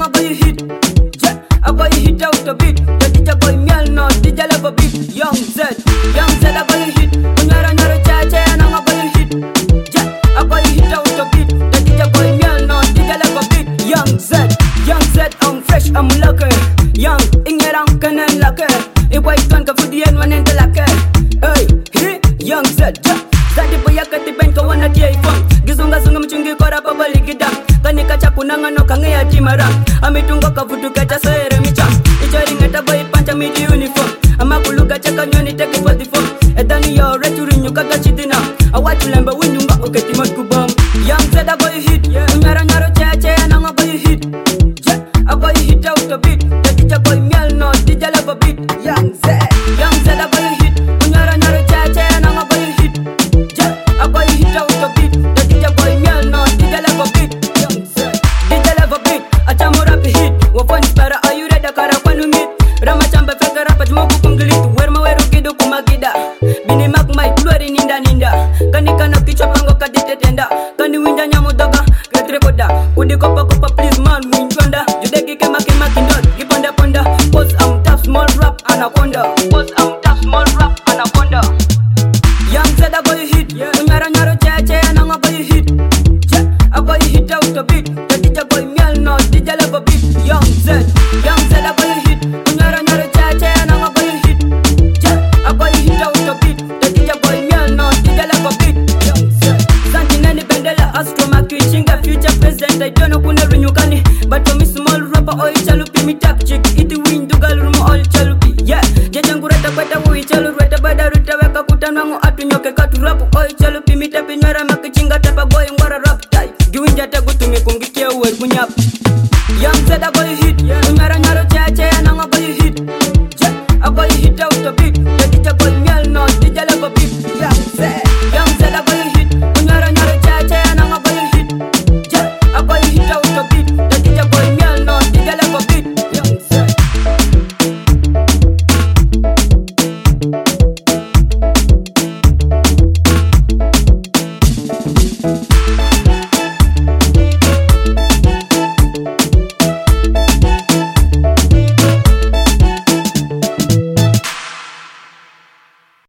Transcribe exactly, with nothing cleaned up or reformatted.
a boy hit. Yeah, a boy hit out the beat. The D J boy miel no, D J level beat. Young Z, Young Z a boy hit. Unyara nyara cha cha and a boy hit. Yeah, a boy hit out the beat. The D J boy miel no, D J level beat. Young Z, Young Z, I'm fresh, I'm lucky. Young, ingera kanen lucky. I boy can't go for the end one in the lucky. Hey, he, Young Z, yeah. Zati boya kati benka wana tia ifon. Gizunga zunga mchungi kora baba ligida. Kanika chakunanga no kange ya timara. Amitunga kavutu kacha soere micha. Ichari ngeta boy pancha midi uniform. Ama kuluga chaka nyoni teki for the phone. Edani ya returi nyuka kachitina. Awatu lemba winyunga oketi mat kubam. Young Z a boy hit. Unyara nyaro cheche ananga boy hit. Yeah, a boy hit out the beat. The D J boy miel no, D J level beat. Young Z, Young Z a boy hit. Unyara nyaro cheche ananga boy hit. A boy hit out the beat. The D J boy miel no, D J level beat. Young Z, D J level beat. A chamo rap hit. Wafon spara, are you ready? Kara kwanu hit. Rama chamba feka rapa jmoku kunglitu. Werma weru kidu kumagida. Bini mak mai kluari ninda ninda. Kani kana kichwa pango kadite tenda. Kani winja nyamu doga kretre koda. Udi kopa kopa please man winjonda. Judeki kema kema kindot. Giponda ponda. Pose am tough small rap anaconda. Pose am tough small rap anaconda. Young Z a boy hit. Unyara nyaro cheche ananga boy hit. Yeah, a boy hit out the beat. The D J boy miel no, D J level beat. Young Z, Young Z a boy hit. Unyara nyaro cheche ananga boy hit. Yeah, a boy hit out the beat. The D J boy miel no, D J level beat. Young Z, Santinani Bendela Astro Maki Chinga future president. I don't know kuna rinyukani, but for me small rapper oi chalupi mi tap chick. Iti win dugal rumo all chalupi. Yeah, jejangureta kweta ui chalu reta bada ruta weka kutanwangu atu nyoke katu rapu oi chalupi mi tapi nywera makichinga tapa boy